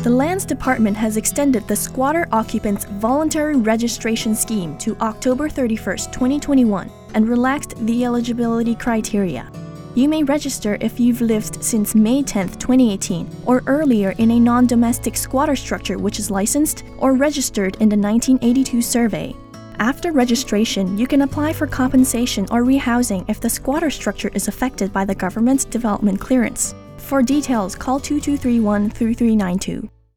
The Lands Department has extended the Squatter Occupants Voluntary Registration Scheme to October 31, 2021, and relaxed the eligibility criteria. You may register if you've lived since May 10, 2018, or earlier in a non-domestic squatter structure which is licensed or registered in the 1982 survey. After registration, you can apply for compensation or rehousing if the squatter structure is affected by the government's development clearance. For details, call 2231-3392.